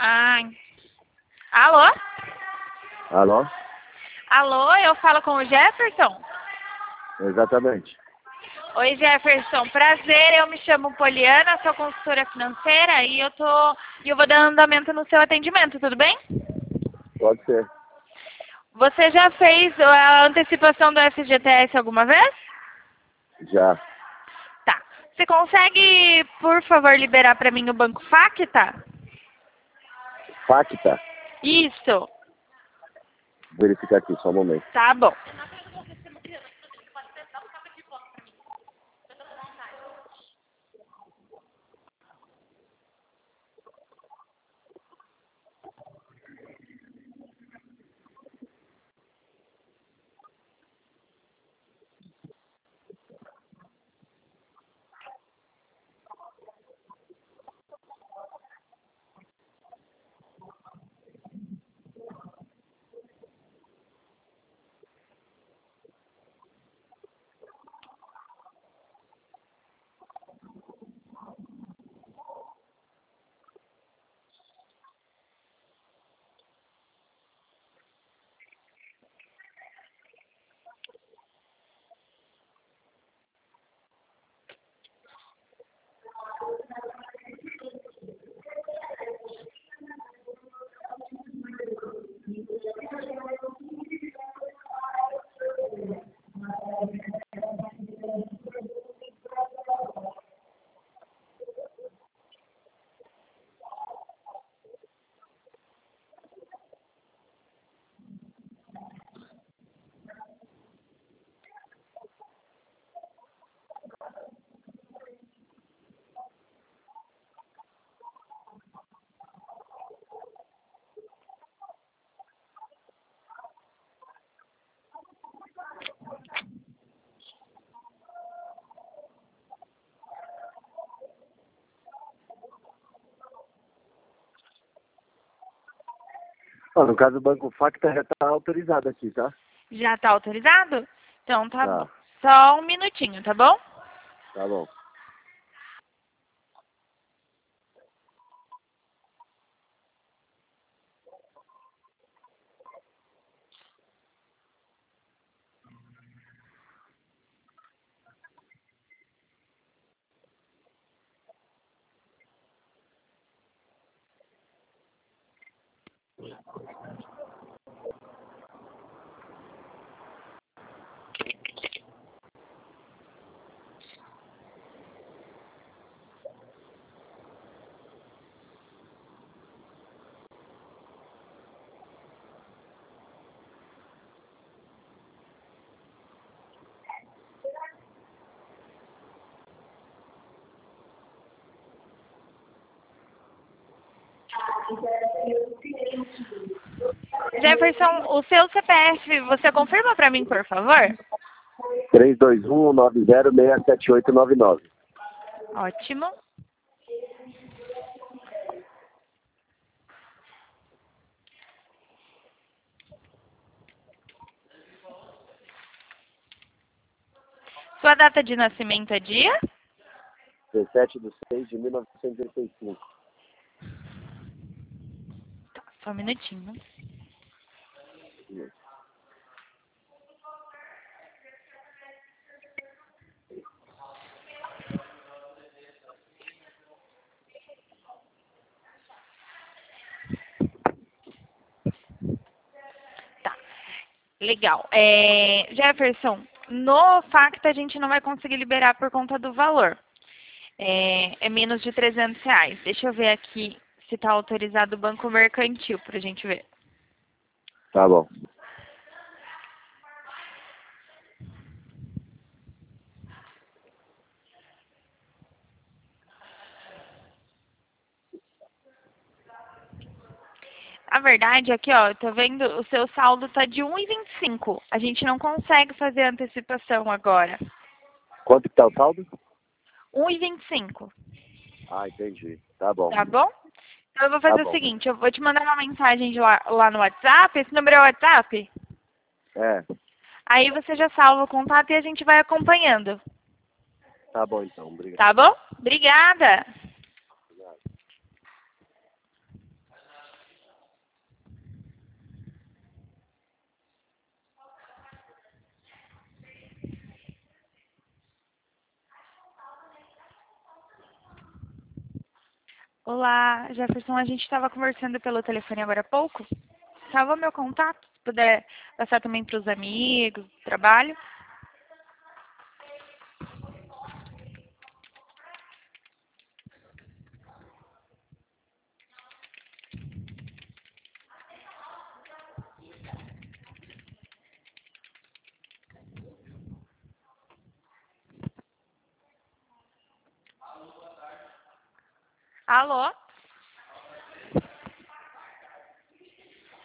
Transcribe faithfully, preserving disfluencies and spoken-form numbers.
Ai. Alô? Alô? Alô, eu falo com o Jefferson? Exatamente. Oi, Jefferson. Prazer, eu me chamo Poliana, sou consultora financeira e eu tô e eu vou dar andamento no seu atendimento, tudo bem? Pode ser. Você já fez a antecipação do F G T S alguma vez? Já. Tá. Você consegue, por favor, liberar para mim o Banco Facta? Facta? Isso. Vou verificar aqui, só um momento. Tá bom. Ah, no caso, o Banco Facta já está autorizado aqui, tá? Já tá autorizado? Então tá Tá. bom. Só um minutinho, tá bom? Tá bom. Jefferson, o seu C P F, você confirma para mim, por favor? três dois um nove zero seis sete oito nove nove. Ótimo. Sua data de nascimento é dia? dezessete de seis de mil novecentos e oitenta e cinco. Tá, só um minutinho. Tá, legal. É, Jefferson, no Facta a gente não vai conseguir liberar por conta do valor. É, é menos de trezentos reais. Deixa eu ver aqui se está autorizado o Banco Mercantil para a gente ver. Tá bom. A verdade aqui, ó, eu tô vendo, o seu saldo tá de um e vinte e cinco. A gente não consegue fazer antecipação agora. Quanto que tá o saldo? um e vinte e cinco. Ah, entendi. Tá bom. Tá bom? Então eu vou Tá fazer o bom. seguinte, eu vou te mandar uma mensagem de lá, lá no WhatsApp. Esse número é o WhatsApp? É. Aí você já salva o contato e a gente vai acompanhando. Tá bom, então. Obrigado. Tá bom? Obrigada! Olá, Jefferson, a gente estava conversando pelo telefone agora há pouco. Salva meu contato, se puder passar também para os amigos, trabalho. Alô?